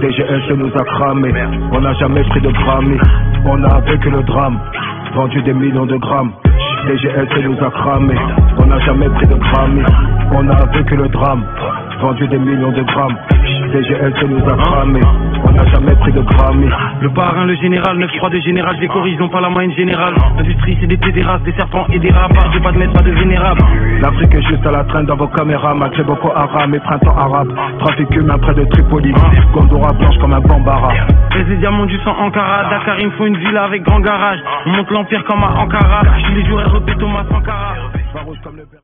DGS nous a cramé. On n'a jamais pris de Grammy. On a vécu le drame. Vendu des millions de grammes. DGS nous a cramé. On n'a jamais pris de Grammy. On a vécu le drame. Vendu des millions de grammes. DGS nous a cramé. On n'a jamais pris de Grammy. Le parrain, le général, 9-3 de général, je les corrige, non pas la moyenne générale. L'industrie c'est des pédérastes, des serpents et des rapaces. J'ai pas de maître, pas de vénérable. L'Afrique est juste à la traîne dans vos caméras. Malgré Boko Haram et printemps arabe. Trafic humain près de Tripoli. Gondora blanche comme un Bambara. Les diamants du sang Ankara. Dakar il me faut une villa avec grand garage. On monte l'empire comme à Ankara. Je suis les joueurs RP Thomas Sankara.